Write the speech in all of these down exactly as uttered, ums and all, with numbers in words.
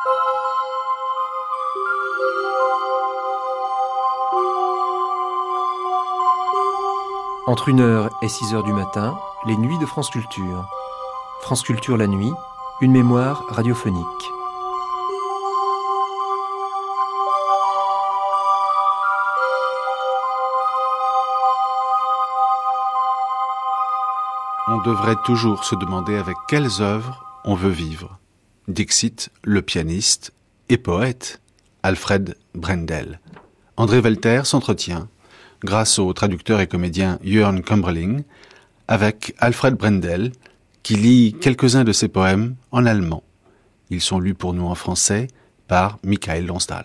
Entre une heure et six heures du matin, les nuits de France Culture. France Culture la nuit, une mémoire radiophonique. On devrait toujours se demander avec quelles œuvres on veut vivre. Dixit, le pianiste et poète, Alfred Brendel. André Welter s'entretient, grâce au traducteur et comédien Jörn Kummerling, avec Alfred Brendel, qui lit quelques-uns de ses poèmes en allemand. Ils sont lus pour nous en français par Michael Lonsdal.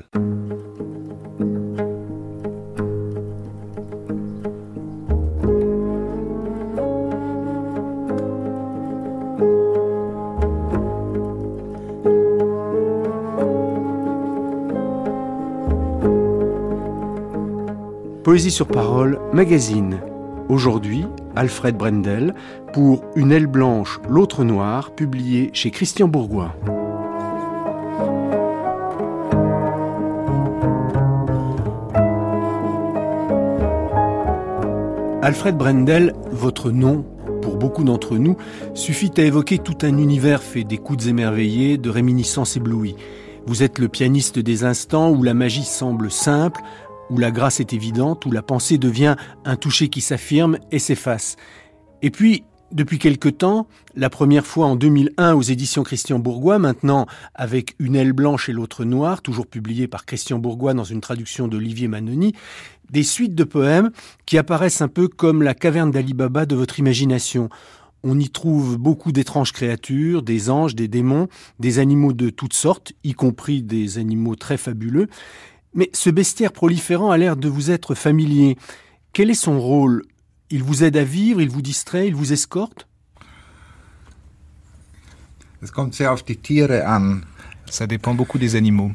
Poésie sur parole, magazine. Aujourd'hui, Alfred Brendel pour Une aile blanche, l'autre noire, publié chez Christian Bourgois. Alfred Brendel, votre nom, pour beaucoup d'entre nous, suffit à évoquer tout un univers fait d'écoutes émerveillées, de réminiscences éblouies. Vous êtes le pianiste des instants où la magie semble simple, où la grâce est évidente, où la pensée devient un toucher qui s'affirme et s'efface. Et puis, depuis quelque temps, la première fois en deux mille un aux éditions Christian Bourgois, maintenant avec Une aile blanche et l'autre noire, toujours publié par Christian Bourgois dans une traduction d'Olivier Manoni, des suites de poèmes qui apparaissent un peu comme la caverne d'Ali Baba de votre imagination. On y trouve beaucoup d'étranges créatures, des anges, des démons, des animaux de toutes sortes, y compris des animaux très fabuleux. Mais ce bestiaire proliférant a l'air de vous être familier. Quel est son rôle ? Il vous aide à vivre, il vous distrait, il vous escorte ? Es kommt sehr auf die Tiere an. Ça dépend beaucoup des animaux.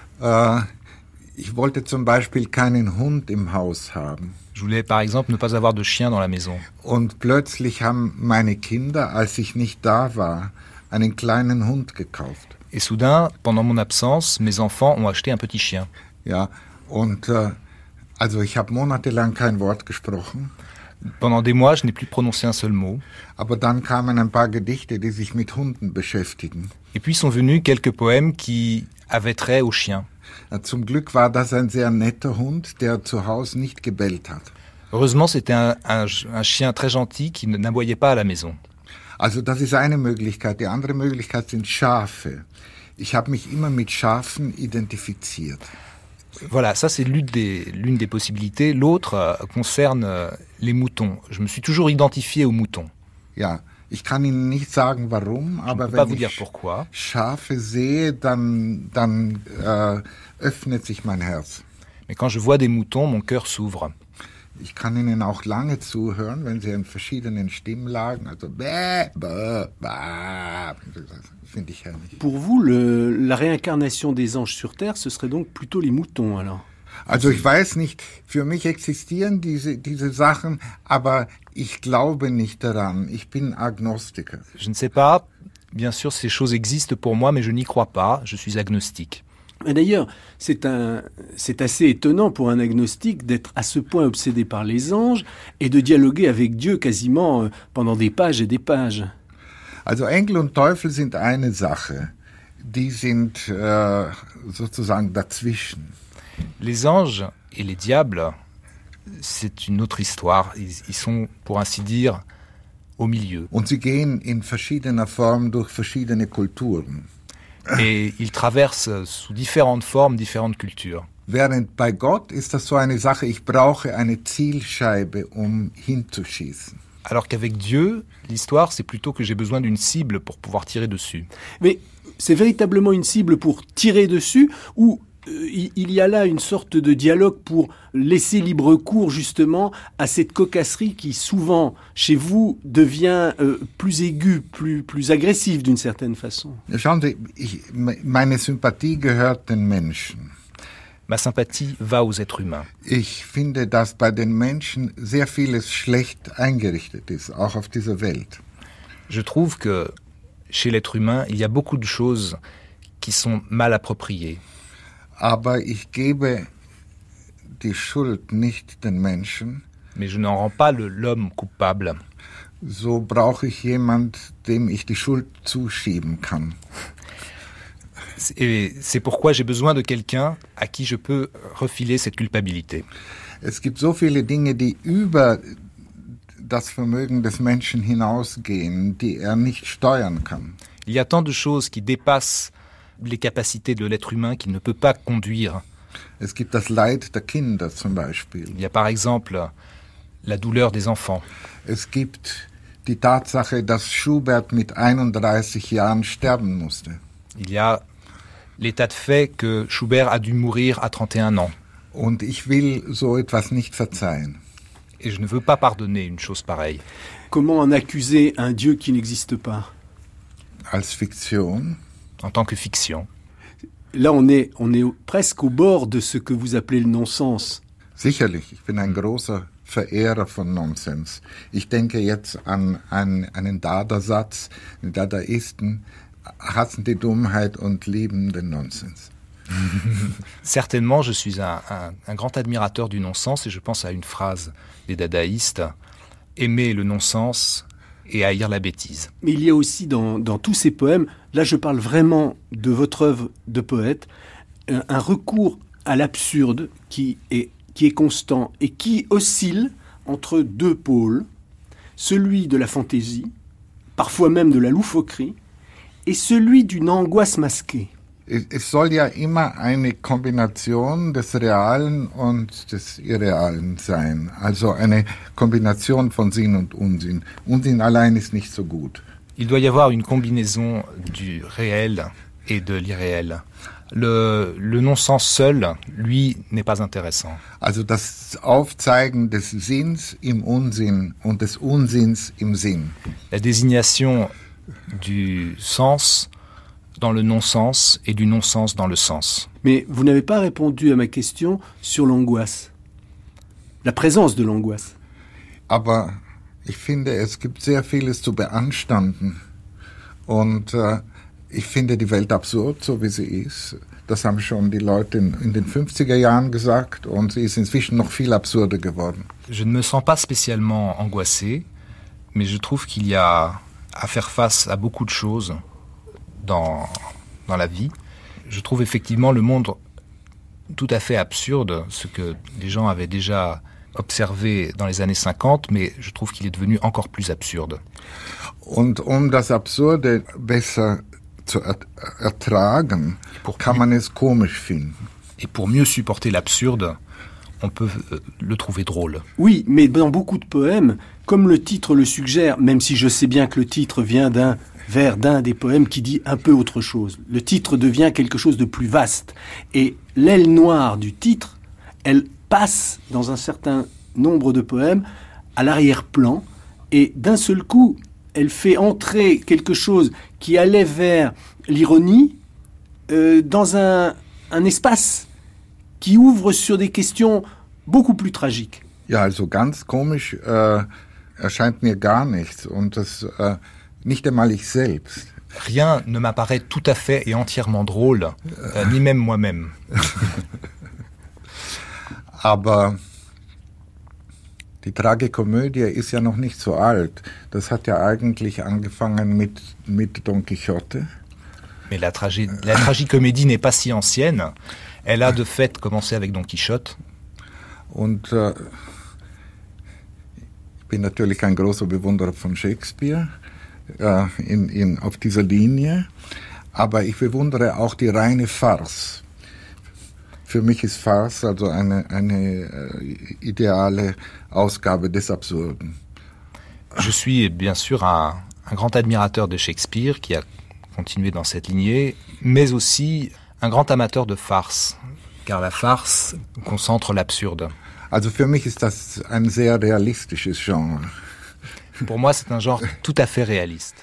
Äh, ich wollte zum Beispiel keinen Hund im Haus haben. Je voulais par exemple ne pas avoir de chien dans la maison. Und plötzlich haben meine Kinder, als ich nicht da war, einen kleinen Hund gekauft. Et soudain, pendant mon absence, mes enfants ont acheté un petit chien. Ja, und äh, also ich habe monatelang kein Wort gesprochen. Pendant des mois, je n'ai plus prononcé un seul mot. Aber dann kamen ein paar Gedichte, die sich mit Hunden beschäftigen. Et puis sont venus quelques poèmes qui avaient trait aux chiens. Zum Glück war das ein sehr netter Hund, der zu Hause nicht gebellt hat. Heureusement, c'était un, un, un chien très gentil qui n'aboyait pas à la maison. Also das ist eine Möglichkeit. Die andere Möglichkeit sind Schafe. Ich habe mich immer mit Schafen identifiziert. Voilà, ça c'est l'une des, l'une des possibilités. L'autre euh, concerne euh, les moutons. Je me suis toujours identifié aux moutons. Ja, ich kann Ihnen nicht sagen, warum, Je aber ne peux pas wenn vous dire ich pourquoi. Schafe sehe, dann, dann äh, öffnet sich mein Herz. Mais quand je vois des moutons, mon cœur s'ouvre. Ich kann Ihnen auch lange zuhören, wenn Sie in verschiedenen Stimmlagen, also bäh, bäh, bäh, finde ich herrlich. Pour vous, le, la réincarnation des anges sur Terre, ce serait donc plutôt les moutons, alors ? Also ich weiß nicht, für mich existieren diese, diese Sachen, aber ich glaube nicht daran. Ich bin Agnostiker. Je ne sais pas, bien sûr ces choses existent pour moi, mais je n'y crois pas, je suis agnostique. Et d'ailleurs, c'est, un, c'est assez étonnant pour un agnostique d'être à ce point obsédé par les anges et de dialoguer avec Dieu quasiment pendant des pages et des pages. Also Engel und Teufel sind eine Sache. Die sind äh, sozusagen dazwischen. Les anges et les diables, c'est une autre histoire. Ils, ils sont, pour ainsi dire, au milieu. Und sie gehen in verschiedener Form durch verschiedene Kulturen. Et ils traversent sous différentes formes, différentes cultures. Während bei Gott ist das so eine Sache, ich brauche eine Zielscheibe, um hinzuschießen. Alors qu'avec Dieu, l'histoire, c'est plutôt que j'ai besoin d'une cible pour pouvoir tirer dessus. Mais c'est véritablement une cible pour tirer dessus ou euh, il y a là une sorte de dialogue pour laisser libre cours justement à cette cocasserie qui souvent, chez vous, devient euh, plus aiguë, plus, plus agressive d'une certaine façon. Schauen Sie, ich, meine Sympathie gehört den Menschen. Ma sympathie va aux êtres humains. Ich finde, dass bei den Menschen sehr vieles schlecht eingerichtet ist, auch auf dieser Welt. Je trouve que chez l'être humain, il y a beaucoup de choses qui qui sont mal appropriées. Aber ich gebe die Schuld nicht den Menschen. Mais je n'en rends pas le, l'homme coupable. So brauche ich jemand, dem ich die Schuld zuschieben kann. Et c'est pourquoi j'ai besoin de quelqu'un à qui je peux refiler cette culpabilité. Es gibt so viele Dinge, die über das Vermögen des Menschen hinausgehen, die er nicht steuern kann. Il y a tant de choses qui dépassent les capacités de l'être humain qu'il ne peut pas conduire. Es gibt das Leid der Kinder zum Beispiel. Il y a par exemple la douleur des enfants. Es gibt die Tatsache, dass Schubert mit einunddreißig Jahren sterben musste. Il y a l'état de fait que Schubert a dû mourir à trente et un ans. Und ich will so etwas nicht verzeihen. Et je ne veux pas pardonner une chose pareille. Comment en accuser un Dieu qui n'existe pas? Als Fiktion. En tant que fiction. Là, on est, on est presque au bord de ce que vous appelez le non-sens. Sicherlich, ich bin ein großer Verehrer von Nonsens. Ich denke jetzt an einen, einen Dada-Satz. Die Dadaisten hassen die Dummheit und lieben den Nonsens. Certainement, je suis un, un, un grand admirateur du non-sens et je pense à une phrase des dadaïstes, aimer le non-sens et haïr la bêtise. Mais il y a aussi dans, dans tous ces poèmes, là je parle vraiment de votre œuvre de poète, un, un recours à l'absurde qui est, qui est constant et qui oscille entre deux pôles, celui de la fantaisie, parfois même de la loufoquerie, et celui d'une angoisse masquée. Es soll ja immer eine Kombination des Realen und des Irrealen sein. Also eine Kombination von Sinn und Unsinn. Unsinn allein ist nicht so gut. Il doit y avoir une combinaison du réel et de l'irréel. Le, le non-sens seul, lui, n'est pas intéressant. Also das Aufzeigen des Sinns im Unsinn und des Unsinns im Sinn. La désignation du sens dans le non-sens et du non-sens dans le sens. Mais vous n'avez pas répondu à ma question sur l'angoisse, la présence de l'angoisse. Aber ich finde, es gibt sehr vieles zu beanstanden. Und äh, ich finde die Welt absurd, so wie sie ist. Das haben schon die Leute in, in den fünfziger Jahren gesagt und sie ist inzwischen noch viel absurder geworden. Je ne me sens pas spécialement angoissé, mais je trouve qu'il y a à faire face à beaucoup de choses dans, dans la vie. Je trouve effectivement le monde tout à fait absurde, ce que les gens avaient déjà observé dans les années cinquante, mais je trouve qu'il est devenu encore plus absurde. Und um das Absurde besser zu ertragen, kann man es komisch finden. Et pour mieux supporter l'absurde, on peut le trouver drôle. Oui, mais dans beaucoup de poèmes, comme le titre le suggère, même si je sais bien que le titre vient d'un vers d'un des poèmes qui dit un peu autre chose. Le titre devient quelque chose de plus vaste. Et l'aile noire du titre, elle passe dans un certain nombre de poèmes à l'arrière-plan et d'un seul coup, elle fait entrer quelque chose qui allait vers l'ironie euh, dans un, un espace qui ouvre sur des questions beaucoup plus tragiques. Ja, also ganz komisch äh, erscheint mir gar nichts und das äh, nicht einmal ich selbst. Rien ne m'apparaît tout à fait et entièrement drôle, euh, ni même moi-même. Aber die Tragikomödie ist ja noch nicht so alt. Das hat ja eigentlich angefangen mit, mit Don Quixote. Mais la, tragé- la tragicomédie n'est pas si ancienne. Elle a de fait commencé avec Don Quichotte. Und äh, ich bin natürlich ein großer Bewunderer von Shakespeare äh, in, in, auf dieser Linie. Aber ich bewundere auch die reine Farce. Für mich ist Farce also eine, eine äh, ideale Ausgabe des Absurden. Je suis bien sûr un, un grand admirateur de Shakespeare qui a continué dans cette lignée, mais aussi un grand amateur de farce, car la farce concentre l'absurde. Also für mich ist das ein sehr realistisches Genre. Pour moi, c'est un genre tout à fait réaliste.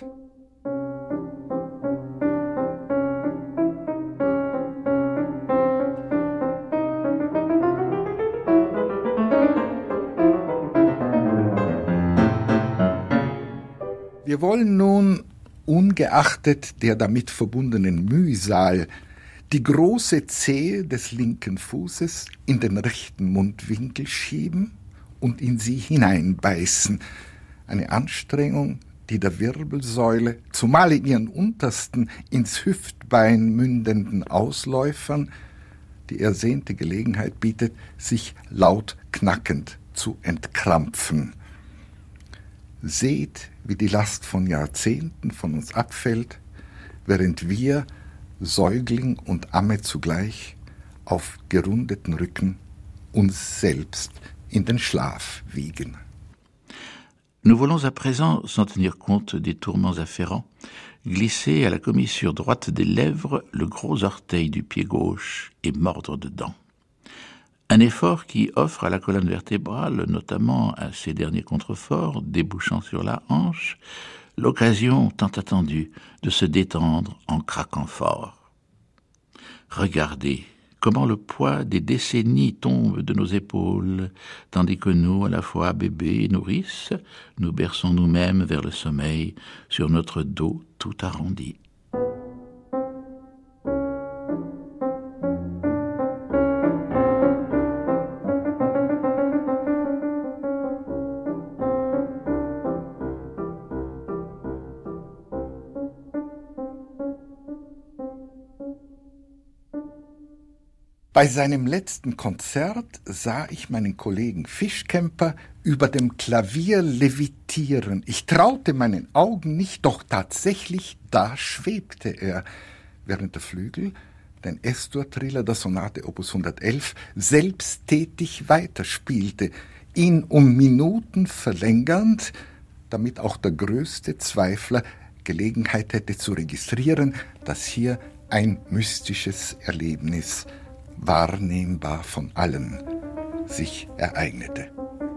Wir wollen nun ungeachtet der damit verbundenen Mühsal, die große Zehe des linken Fußes in den rechten Mundwinkel schieben und in sie hineinbeißen. Eine Anstrengung, die der Wirbelsäule, zumal in ihren untersten, ins Hüftbein mündenden Ausläufern, die ersehnte Gelegenheit bietet, sich laut knackend zu entkrampfen. Seht, wie die Last von Jahrzehnten von uns abfällt, während wir, Säugling und Amme zugleich, auf gerundeten Rücken uns selbst in den Schlaf wiegen. Nous voulons à présent, sans tenir compte des tourments afférents, glisser à la commissure droite des lèvres le gros orteil du pied gauche et mordre dedans. Un effort qui offre à la colonne vertébrale, notamment à ses derniers contreforts, débouchant sur la hanche, l'occasion tant attendue de se détendre en craquant fort. Regardez comment le poids des décennies tombe de nos épaules, tandis que nous, à la fois bébés et nourrices, nous berçons nous-mêmes vers le sommeil sur notre dos tout arrondi. Bei seinem letzten Konzert sah ich meinen Kollegen Fischkemper über dem Klavier levitieren. Ich traute meinen Augen nicht, doch tatsächlich, da schwebte er, während der Flügel, den S-Dur-Triller der Sonate Opus hundertelf, selbsttätig weiterspielte, ihn um Minuten verlängernd, damit auch der größte Zweifler Gelegenheit hätte zu registrieren, dass hier ein mystisches Erlebnis wahrnehmbar von allen sich ereignete.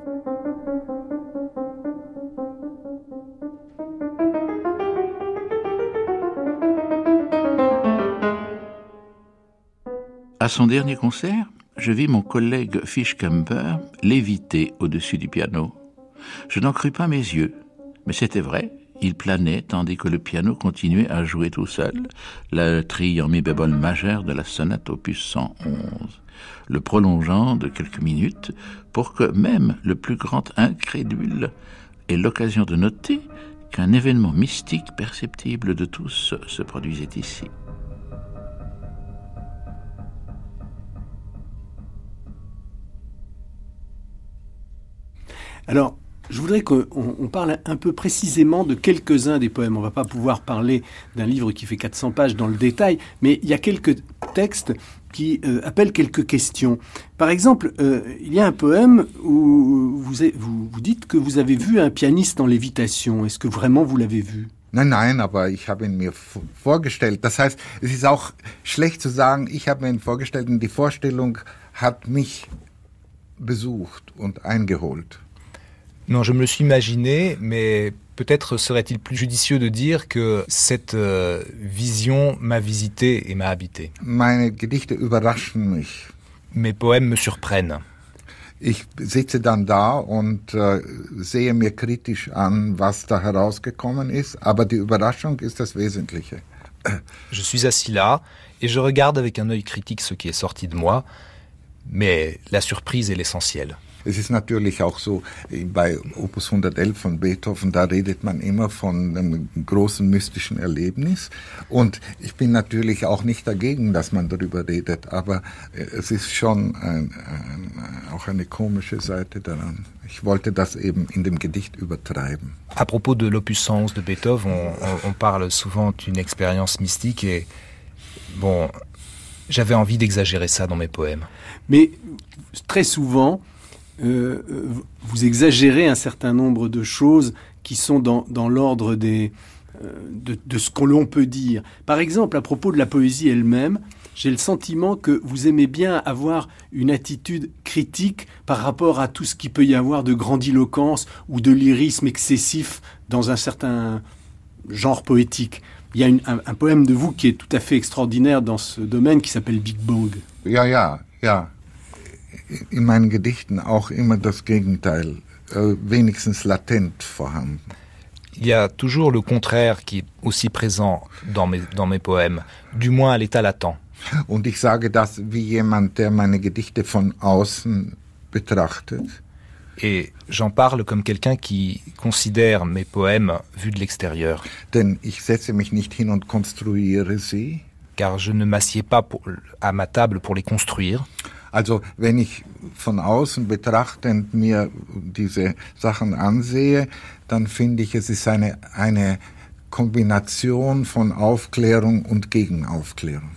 À son dernier concert, je vis mon collègue Fischkemper léviter au-dessus du piano. Je n'en crus pas mes yeux, mais c'était vrai. Il planait tandis que le piano continuait à jouer tout seul, la trille en mi bémol majeur de la sonate opus cent onze, le prolongeant de quelques minutes pour que même le plus grand incrédule ait l'occasion de noter qu'un événement mystique perceptible de tous se produisait ici. Alors, je voudrais qu'on on parle un peu précisément de quelques-uns des poèmes. On ne va pas pouvoir parler d'un livre qui fait quatre cents pages dans le détail, mais il y a quelques textes qui euh, appellent quelques questions. Par exemple, euh, il y a un poème où vous, avez, vous, vous dites que vous avez vu un pianiste en lévitation. Est-ce que vraiment vous l'avez vu? Nein, nein, aber ich habe ihn mir vorgestellt. Das heißt, es ist auch schlecht zu sagen, ich habe mir ihn vorgestellt und die Vorstellung hat mich besucht und eingeholt. Non, je me le suis imaginé, mais peut-être serait-il plus judicieux de dire que cette euh, vision m'a visité et m'a habité. Meine Gedichte überraschen mich. Mes poèmes me surprennent. Ich sitze dann da und äh, sehe mir kritisch an, was da herausgekommen ist, aber die Überraschung ist das Wesentliche. Je suis assis là et je regarde avec un œil critique ce qui est sorti de moi, mais la surprise est l'essentiel. Es ist natürlich auch so, bei Opus hundertelf von Beethoven, da redet man immer von einem großen mystischen Erlebnis. Und ich bin natürlich auch nicht dagegen, dass man darüber redet, aber es ist schon ein, ein, auch eine komische Seite daran. Ich wollte das eben in dem Gedicht übertreiben. À propos de l'Opus cent onze de Beethoven, on, on, on parle souvent d'une expérience mystique et bon, j'avais envie d'exagérer ça dans mes poèmes. Mais très souvent, Euh, vous exagérez un certain nombre de choses qui sont dans, dans l'ordre des, euh, de, de ce que l'on peut dire. Par exemple, à propos de la poésie elle-même, j'ai le sentiment que vous aimez bien avoir une attitude critique par rapport à tout ce qu'il peut y avoir de grandiloquence ou de lyrisme excessif dans un certain genre poétique. Il y a une, un, un poème de vous qui est tout à fait extraordinaire dans ce domaine qui s'appelle Big Bang. Ja, ja, ja. In meinen Gedichten auch immer das Gegenteil, äh, wenigstens latent vorhanden. Il y a toujours le contraire qui est aussi présent dans mes, dans mes poèmes, du moins à l'état latent. Und ich sage das wie jemand, der meine Gedichte von außen betrachtet. Et j'en parle comme quelqu'un qui considère mes poèmes vus de l'extérieur. Denn ich setze mich nicht hin und konstruiere sie. Car je ne m'assieds pas pour, à ma table pour les construire. Also wenn ich von außen betrachtend mir diese Sachen ansehe, dann finde ich, es ist eine, eine Kombination von Aufklärung und Gegenaufklärung.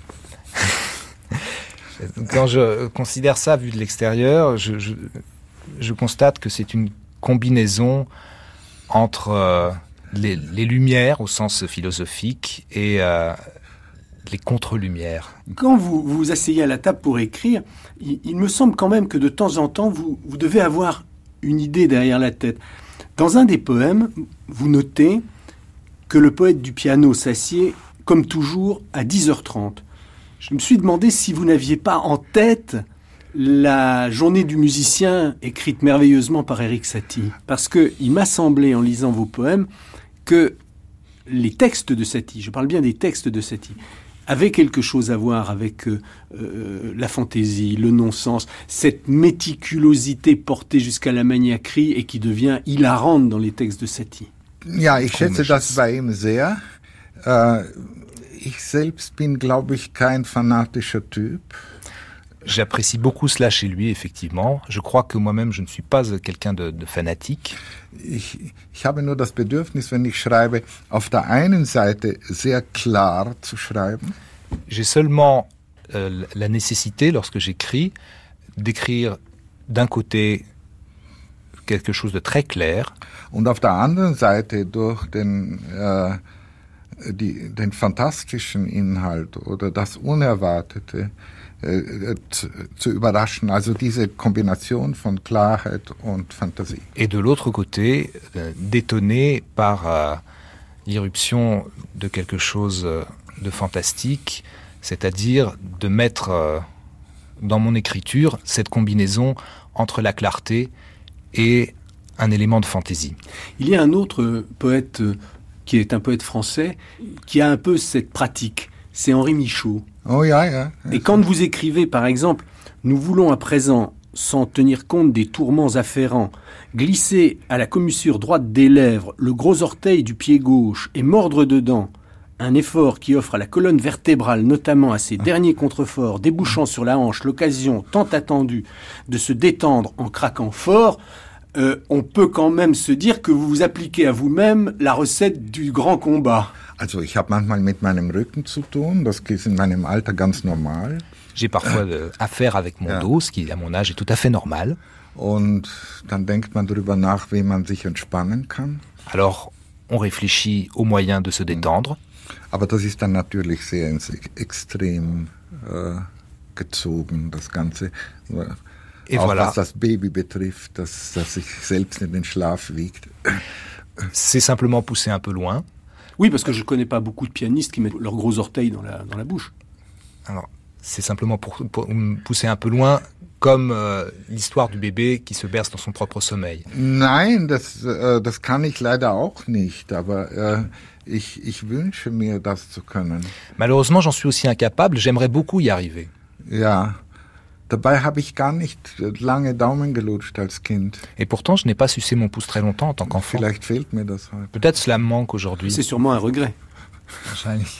Quand je considère ça vu de l'extérieur, je, je, je constate que c'est une combinaison entre euh, les, les lumières au sens philosophique et euh, les contre-lumières. Quand vous vous asseyez à la table pour écrire, il, il me semble quand même que de temps en temps, vous, vous devez avoir une idée derrière la tête. Dans un des poèmes, vous notez que le poète du piano s'assied, comme toujours, à dix heures trente. Je me suis demandé si vous n'aviez pas en tête la journée du musicien écrite merveilleusement par Erik Satie. Parce qu'il m'a semblé, en lisant vos poèmes, que les textes de Satie, je parle bien des textes de Satie, avaient quelque chose à voir avec euh, euh, la fantaisie, le non-sens, cette méticulosité portée jusqu'à la maniaquerie et qui devient hilarante dans les textes de Satie. Ja, ich schätze das bei ihm sehr. Äh, ich selbst bin, glaube ich, kein fanatischer Typ. J'apprécie beaucoup cela chez lui, effectivement. Je crois que moi-même, je ne suis pas quelqu'un de, de fanatique. Ich, ich habe nur das Bedürfnis, wenn ich schreibe, auf der einen Seite sehr klar zu schreiben. J'ai seulement euh, la nécessité, lorsque j'écris, d'écrire d'un côté quelque chose de très clair. Und auf der anderen Seite durch den, äh, die, den fantastischen Inhalt oder das Unerwartete äh, zu, zu überraschen. Also diese Kombination von Klarheit und Fantasie. Et de l'autre côté, euh, d'étonner par euh, l'irruption de quelque chose de fantastique, c'est-à-dire de mettre euh, dans mon écriture cette combinaison entre la clarté et un élément de fantaisie. Il y a un autre poète qui est un poète français qui a un peu cette pratique, c'est Henri Michaud. Oh ja, ja. Et quand vous écrivez, par exemple, « Nous voulons à présent, sans tenir compte des tourments afférents, glisser à la commissure droite des lèvres le gros orteil du pied gauche et mordre dedans, un effort qui offre à la colonne vertébrale, notamment à ses derniers contreforts, débouchant sur la hanche l'occasion tant attendue de se détendre en craquant fort », Euh, on peut quand même se dire que vous vous appliquez à vous-même la recette du grand combat. Also ich habe manchmal mit meinem Rücken zu tun, das ist in meinem Alter ganz normal. J'ai parfois euh, affaire avec mon ja. dos, ce qui à mon âge est tout à fait normal. Und dann denkt man darüber nach, wie man sich entspannen kann. Alors, on réfléchit aux moyens de se détendre. Aber das ist dann natürlich sehr ins Extrem äh, gezogen, das Ganze. Et auch voilà. was das Baby betrifft, das, das sich selbst in den Schlaf wiegt. C'est simplement poussé un peu loin. Oui, parce que je ne connais pas beaucoup de pianistes qui mettent leurs gros orteils dans la, dans la bouche. Alors, c'est simplement pour, pour pousser un peu loin, comme euh, l'histoire du bébé qui se berce dans son propre sommeil. Nein, das, äh, das kann ich leider auch nicht, aber äh, ich, ich wünsche mir, das zu können. Malheureusement, j'en suis aussi incapable, j'aimerais beaucoup y arriver. Ja. Dabei habe ich gar nicht lange Daumen gelutscht als Kind. Et pourtant, je n'ai pas sucé mon pouce très longtemps en tant qu'enfant. Vielleicht fehlt mir das heute. Peut-être cela me manque aujourd'hui. C'est sûrement un regret. Wahrscheinlich.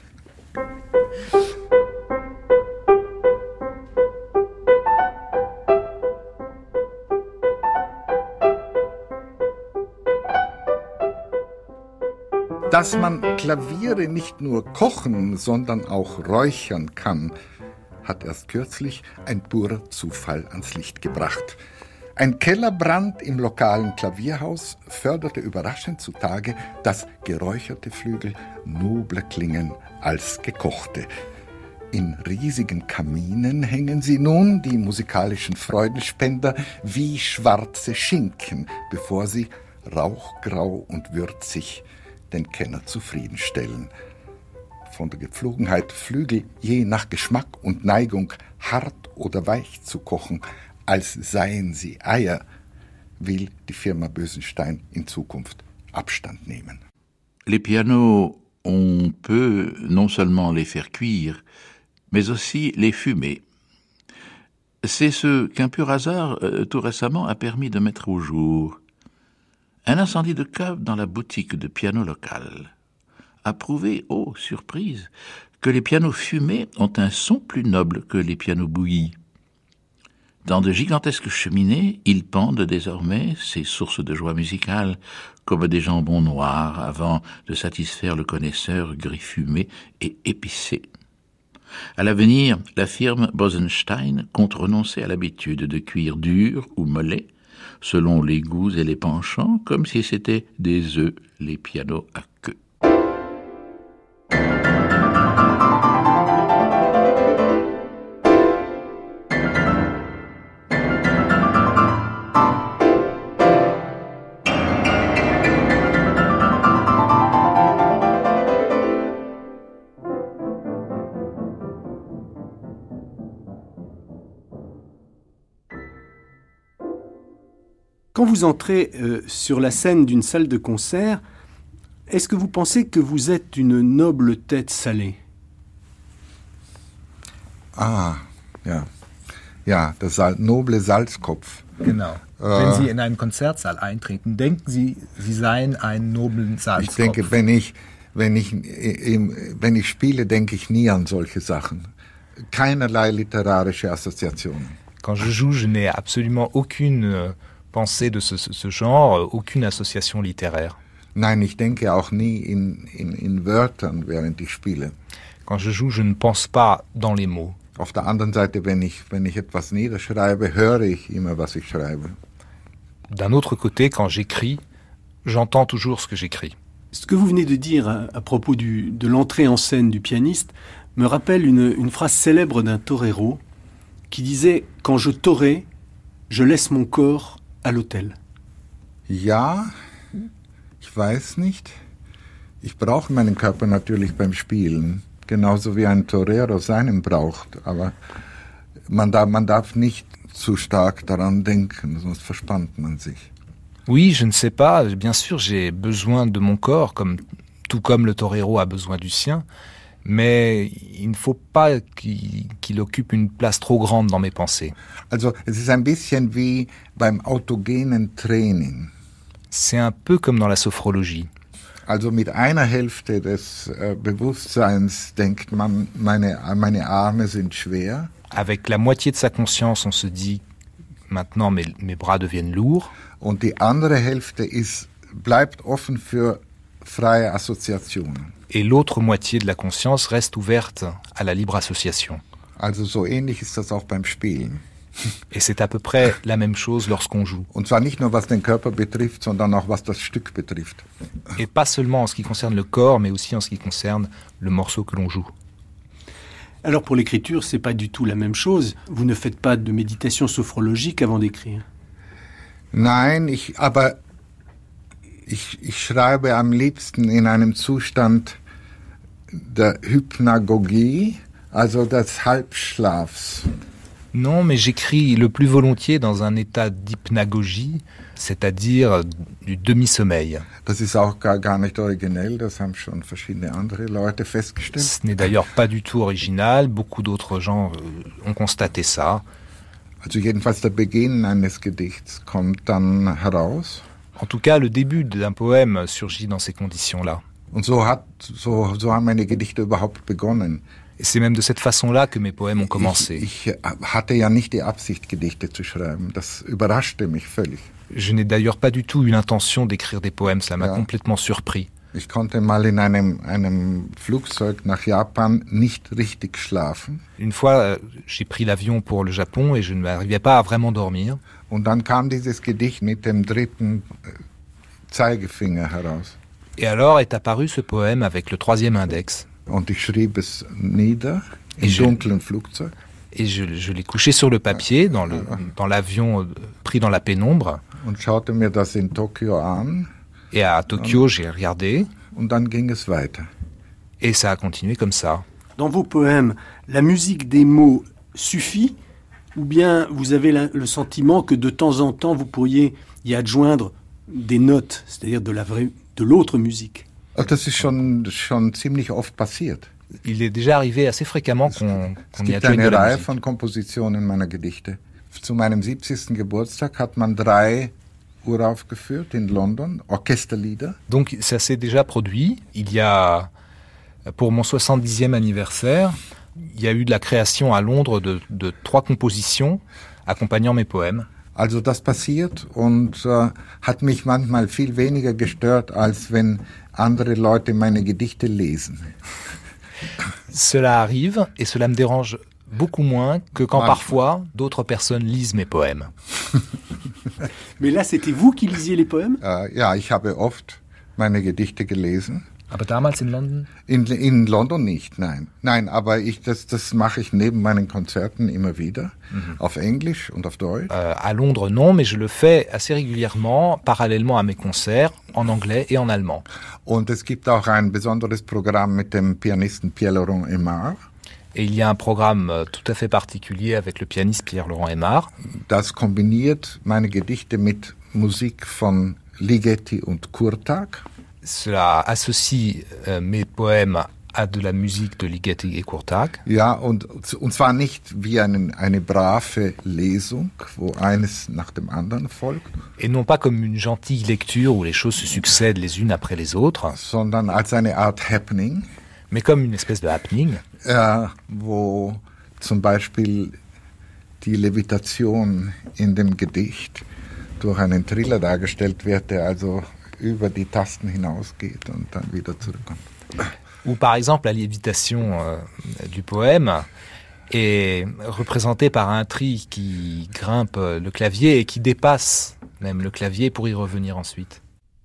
Dass man Klaviere nicht nur kochen, sondern auch räuchern kann, hat erst kürzlich ein purer Zufall ans Licht gebracht. Ein Kellerbrand im lokalen Klavierhaus förderte überraschend zutage, dass geräucherte Flügel nobler klingen als gekochte. In riesigen Kaminen hängen sie nun, die musikalischen Freudenspender, wie schwarze Schinken, bevor sie rauchgrau und würzig den Kenner zufriedenstellen. Von der Gepflogenheit, Flügel je nach Geschmack und Neigung hart oder weich zu kochen, als seien sie Eier, will die Firma Bösenstein in Zukunft Abstand nehmen. Les pianos, on peut non seulement les faire cuire, mais aussi les fumer. C'est ce qu'un pur hasard, euh, tout récemment, a permis de mettre au jour. Un incendie de cave dans la boutique de piano locale a prouvé, oh surprise, que les pianos fumés ont un son plus noble que les pianos bouillis. Dans de gigantesques cheminées, ils pendent désormais ces sources de joie musicale comme des jambons noirs avant de satisfaire le connaisseur gris fumé et épicé. À l'avenir, la firme Bosenstein compte renoncer à l'habitude de cuire dur ou mollet, selon les goûts et les penchants, comme si c'était des œufs, les pianos à queue. Quand vous entrez euh, sur la scène d'une salle de concert, est-ce que vous pensez que vous êtes une noble tête salée? Ah, ja. Ja, der Sal- noble Salzkopf. Genau. Äh, Wenn Sie in einen Konzertsaal eintreten, denken Sie, Sie seien einen noblen Salzkopf. Ich denke, wenn ich, wenn ich, wenn ich spiele, denke ich nie an solche Sachen. Keinerlei literarische Assoziationen. Quand je joue, je n'ai absolument aucune euh, pensée de ce, ce, ce genre, euh, aucune association littéraire. Nein, ich denke auch nie in, in, in Wörtern, während ich spiele. Quand je joue, je ne pense pas dans les mots. Auf der anderen Seite, wenn ich, wenn ich etwas niederschreibe, höre ich immer, was ich schreibe. D'un autre côté, quand j'écris, j'entends toujours ce que j'écris. Ce que vous venez de dire à, à propos du, de l'entrée en scène du pianiste me rappelle une, une phrase célèbre d'un torero qui disait « Quand je torrais, je laisse mon corps à l'hôtel ». Ja, ich weiß nicht. Ich brauche meinen Körper natürlich beim Spielen, genauso wie ein Torero seinen braucht. Aber man darf, man darf nicht zu stark daran denken, sonst verspannt man sich. Oui, je ne sais pas. Bien sûr, j'ai besoin de mon corps, comme, tout comme le torero a besoin du sien. Mais il ne faut pas qu'il, qu'il occupe une place trop grande dans mes pensées. Also es ist ein bisschen wie beim autogenen Training. C'est un peu comme dans la sophrologie. Also mit einer Hälfte des äh, Bewusstseins denkt man, meine, meine Arme sind schwer. Avec la moitié de sa conscience, on se dit maintenant mes, mes bras deviennent lourds. Und die andere Hälfte ist, bleibt offen für freie Assoziationen. Et l'autre moitié de la conscience reste ouverte à la libre association. Also so ähnlich ist das auch beim Spielen. Et c'est à peu près la même chose lorsqu'on joue. Und zwar nicht nur was den Körper betrifft, sondern auch was das Stück betrifft. Et pas seulement en ce qui concerne le corps, mais aussi en ce qui concerne le morceau que l'on joue. Alors pour l'écriture, c'est pas du tout la même chose. Vous ne faites pas de méditation sophrologique avant d'écrire. Nein, ich, aber ich, ich schreibe am liebsten in einem Zustand der Hypnagogie, also des Halbschlafs. Non, mais j'écris le plus volontiers dans un état d'hypnagogie, c'est-à-dire du demi-sommeil. Das ist auch gar, gar nicht originell, das haben schon verschiedene andere Leute festgestellt. Ce n'est d'ailleurs pas du tout original, beaucoup d'autres gens euh, ont constaté ça. Also jedenfalls der Beginn eines Gedichts kommt dann heraus. En tout cas, le début d'un poème surgit dans ces conditions-là. Und so, hat, so, so haben meine Gedichte überhaupt begonnen. Et c'est même de cette façon-là que mes poèmes ont commencé. Ich, ich hatte ja nicht die Absicht, Gedichte zu schreiben. Das überraschte mich völlig. Je n'ai d'ailleurs pas du tout eu l'intention d'écrire des poèmes, ça m'a Ja. complètement surpris. Ich konnte mal in einem, einem Flugzeug nach Japan nicht richtig schlafen. Une fois, euh, j'ai pris l'avion pour le Japon et je ne m'arrivais pas à vraiment dormir. Und dann kam dieses Gedicht mit dem dritten äh, Zeigefinger heraus. Et alors est apparu ce poème avec le troisième index. Und ich schrieb es nieder im Et je- dunklen Flugzeug. Et je, je l'ai couché sur le papier, dans, le, dans l'avion euh, pris dans la pénombre. Und schaute mir das in Tokio an. Et à Tokyo, j'ai regardé. Und dann ging es weiter. Et ça a continué comme ça. Dans vos poèmes, la musique des mots suffit ou bien vous avez la- le sentiment que de temps en temps vous pourriez y adjoindre des notes, c'est-à-dire de la vraie de l'autre musique. Das ist schon, schon ziemlich oft passiert. Il est déjà arrivé assez fréquemment qu'on qu'on Es y gibt adjoigne de eine la Reihe musique. von Kompositionen meiner Gedichte. Zu meinem siebzigsten Geburtstag hat man drei uraufgeführt in London, Orchesterlieder. Donc ça s'est déjà produit. Il y a, pour mon soixante-dixième anniversaire, il y a eu de la création à Londres de, de trois compositions accompagnant mes poèmes. Also das passiert und äh, hat mich manchmal viel weniger gestört, als wenn andere Leute meine Gedichte lesen. Cela arrive et cela me dérange beaucoup moins que quand Ouais. parfois d'autres personnes lisent mes poèmes. Mais là, c'était vous qui lisiez les poèmes? Äh, ja, ich habe oft meine Gedichte gelesen. Aber damals in London? In, in London nicht, nein. Nein, aber ich, das, das mache ich neben meinen Konzerten immer wieder, mhm. auf Englisch und auf Deutsch. Euh, à Londres, non, mais je le fais assez régulièrement, parallèlement à mes concerts, en anglais et en allemand. Und es gibt auch ein besonderes Programm mit dem Pianisten Pierre-Laurent Aimard. Et il y a un programme euh, tout à fait particulier avec le pianiste Pierre-Laurent Aimard. Das kombiniert meine Gedichte mit Musik von Ligeti und Kurtak. Cela associe euh, mes poèmes à de la musique de Ligeti et Kurtak. Ja, und, und zwar nicht wie eine, eine brave Lesung, wo eines nach dem anderen folgt, Et non pas comme une gentille lecture où les choses se succèdent les unes après les autres, sondern als eine Art Happening, mais comme une espèce de happening, äh, wo zum Beispiel die Levitation in dem Gedicht durch einen Triller dargestellt wird, der also über die Tasten hinausgeht und dann wieder zurückkommt. où par exemple la lévitation euh, du poème est représentée par un tri qui grimpe le clavier et qui dépasse même le clavier pour y revenir ensuite.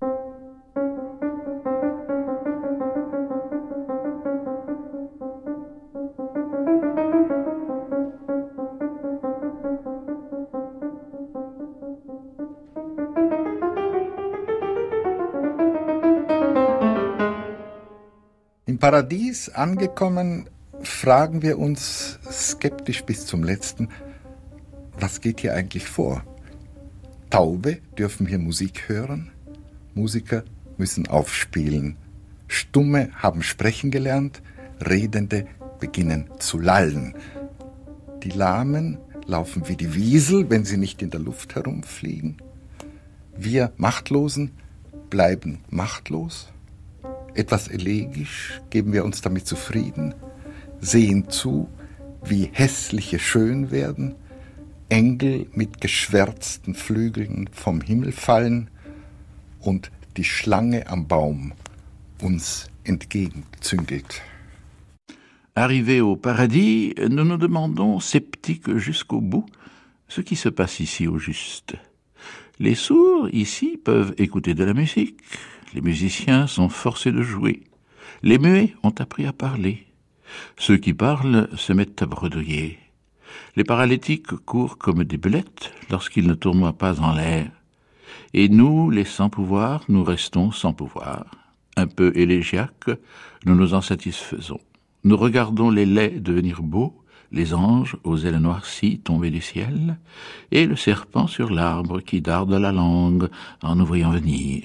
Im Paradies angekommen, fragen wir uns skeptisch bis zum Letzten, was geht hier eigentlich vor? Taube dürfen hier Musik hören, Musiker müssen aufspielen, Stumme haben sprechen gelernt, Redende beginnen zu lallen. Die Lahmen laufen wie die Wiesel, wenn sie nicht in der Luft herumfliegen. Wir Machtlosen bleiben machtlos. Etwas elegisch geben wir uns damit zufrieden, sehen zu, wie hässliche schön werden, Engel mit geschwärzten Flügeln vom Himmel fallen und die Schlange am Baum uns entgegenzüngelt. Arrivés au paradis, nous nous demandons, sceptiques jusqu'au bout, ce qui se passe ici au juste. Les sourds, ici, peuvent écouter de la musique. Les musiciens sont forcés de jouer. Les muets ont appris à parler. Ceux qui parlent se mettent à bredouiller. Les paralytiques courent comme des belettes lorsqu'ils ne tournoient pas en l'air. Et nous, les sans-pouvoir, nous restons sans pouvoir. Un peu élégiaques, nous nous en satisfaisons. Nous regardons les laits devenir beaux, les anges aux ailes noircies tomber du ciel, et le serpent sur l'arbre qui darde la langue en nous voyant venir.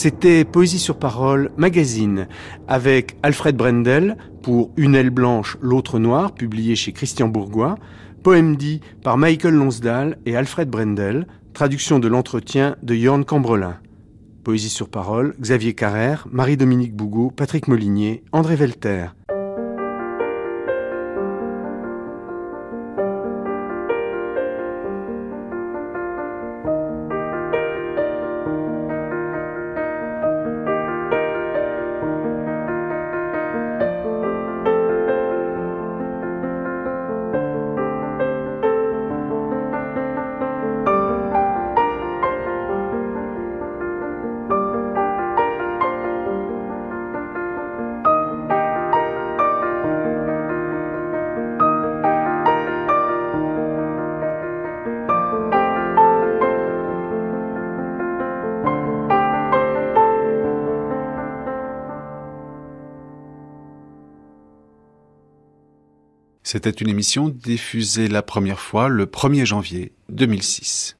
C'était Poésie sur parole, magazine, avec Alfred Brendel pour Une aile blanche, l'autre noire, publié chez Christian Bourgois, poème dit par Michael Lonsdal et Alfred Brendel, traduction de l'entretien de Jorn Cambrelin. Poésie sur parole, Xavier Carrère, Marie-Dominique Bougaud, Patrick Molinier, André Velter. C'était une émission diffusée la première fois le premier janvier deux mille six.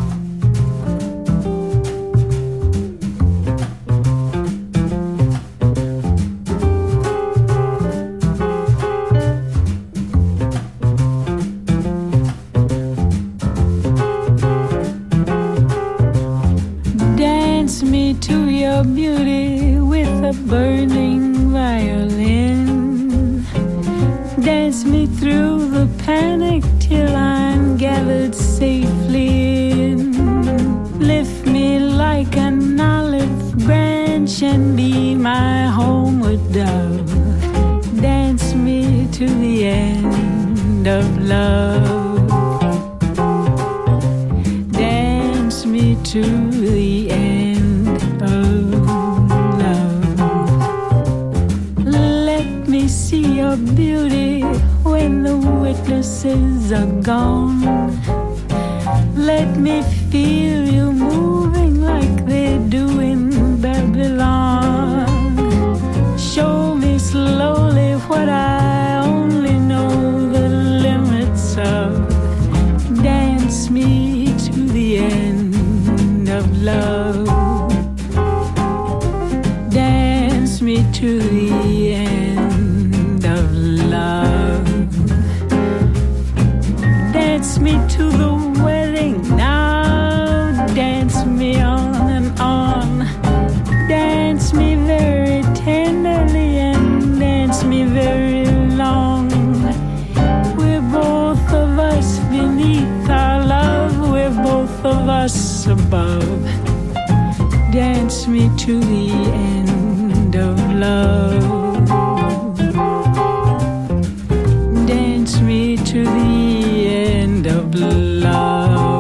Dance me to your beauty with a burning violin. Dance me through the panic till I'm gathered safely in. Lift me like an olive branch and be my homeward dove. Dance me to the end of love. Dance me to the end of love. Let me see your beauty when the witnesses are gone. Let me feel you moving like they do in Babylon. Show me slowly what I only know the limits of. Dance me to the end of love. Dance me to the end of love. Dance me to the wedding now. Dance me on and on. Dance me very tenderly and dance me very long. We're both of us beneath our love. We're both of us above. Dance me to the end of love. Dance me to the end of love.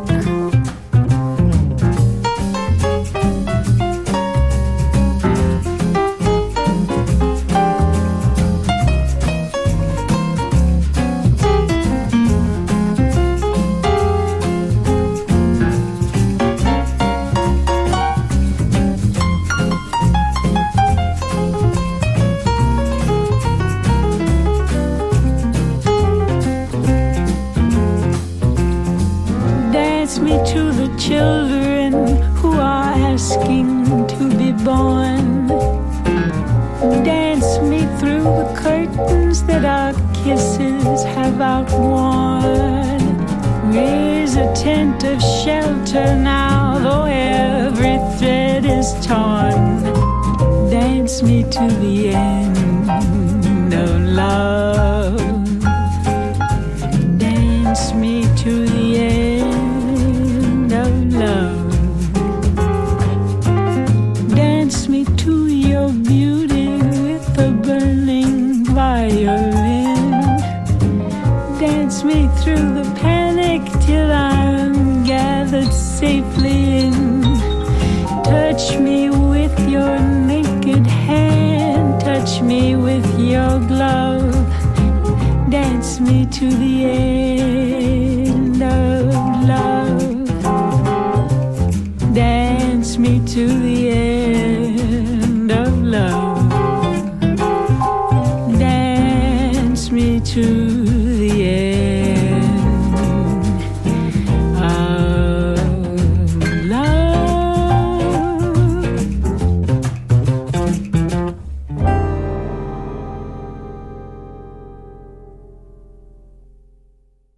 Dance me to the children who are asking to be born. Dance me through the curtains that our kisses have outworn. Raise a tent of shelter now, though every thread is torn. Dance me to the end of love. Dance me to the end of love. Dance me to your beauty with a burning violin. Dance me through the panic till I'm gathered safely in. Touch me with your naked hand. Touch me with your glove. Dance me to the end